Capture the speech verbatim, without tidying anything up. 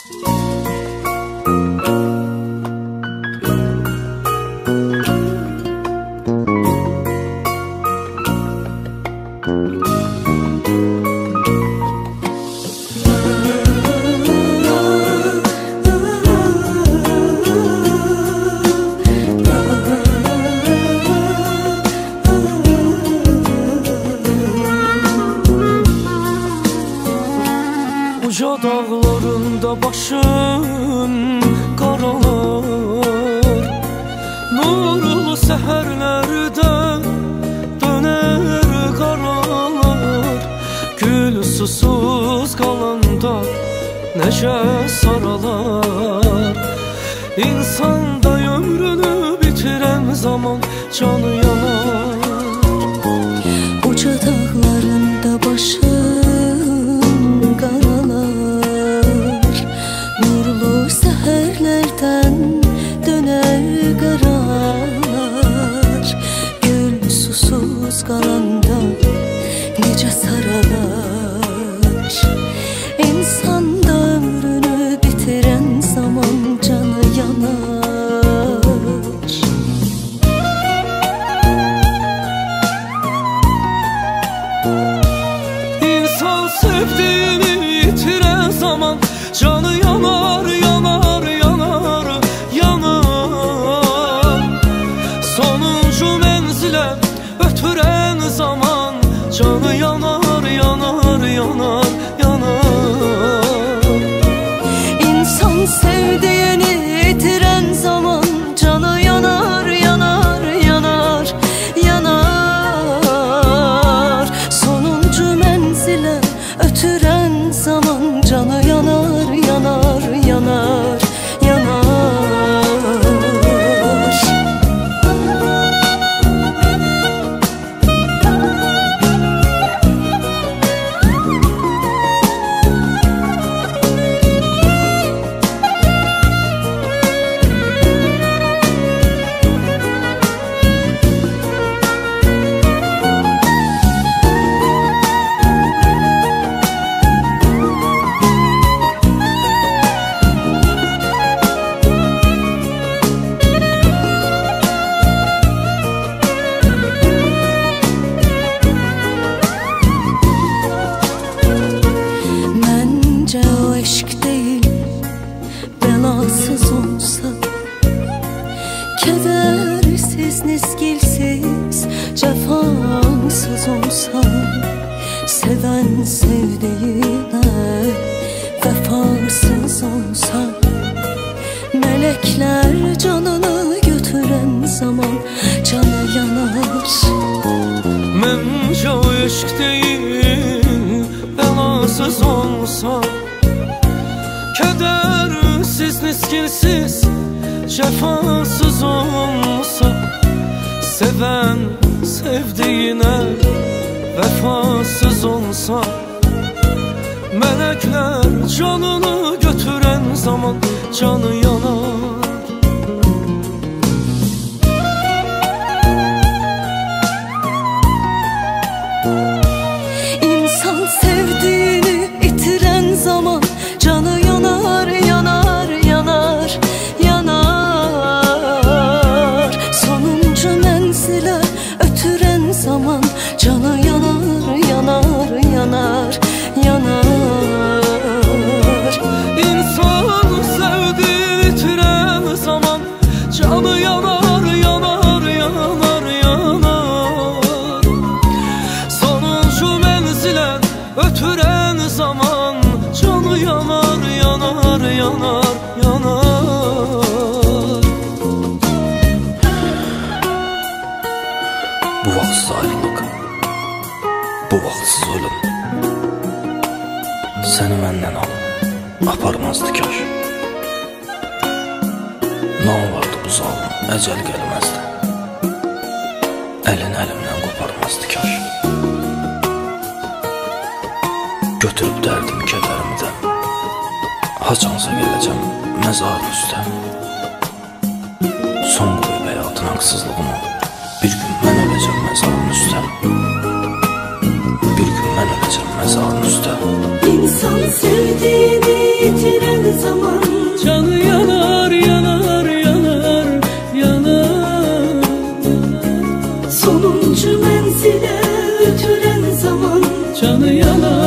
Uca dağlarında başım qaralar, nurlu səhərlərdə dönər qaralar. Gül susuz qalanda necə saralar. İnsan da ömrünü bitirən zaman canı yanar. Uca dağlarında başım qaralar, nurlu səhərlərdən dönər qaralar. Gül susuz qalanda necə saralar. İnsan da ömrünü bitirən zaman canı yanar. İnsan sevdiğini yitiren zaman canı yanar, yanar, yanar, yanar. Sonuncu menzile ötüren zaman canı yanar, yanar, yanar, yanar. İnsan sevdiğini yitiren zaman canı yanar, yanar, yanar, yanar. Sonuncu menzile ötüren zaman canı yanar, yanar, yanar, yanar. Bence o eşk değil, belasız olsa, kedersiz, nizgilsiz, cefasız olsa, seven sevdiğine vefasız olsa, melekler canını götüren zaman canı yanar. Bence o eşk değil, belasız olsa, kedersiz, nizgilsiz, cefasız olsa, seven sevdiğine vefasız olsa, melekler canını götüren zaman canı yanar. İnsan sevdiğini itiren zaman canı yanar, yanar, yanar, yanar. Sonuncu menzile ötüren zaman canı yanar, yanar, yanar, yanar. İnsan sevdiğini itiren zaman canı yanar, yanar, yanar, yanar. Sonuncu menzile ötüren zaman canı yanar, yanar, yanar, yanar. Bu vaxtsız ayrılıq, bu vaxtsız ölüm səni məndən al, aparmazdı kaş. Nə olardı bu zalım, əcəl gəlməzdi, əlin əlimdən qoparmazdı kaş. Götürüb dərdim, kədərimi də, haçansa gələcəm məzarın üstə. Son qoyub həyatın haqsızlığımı, bir gün mən öləcəm məzarın üstə. Bir gün mən öləcəm məzarın üstə. İnsan sevdiğini yitiren zaman Canı yanar yanar yanar yanar. Sonuncu menzile ötüren zaman Canı yanar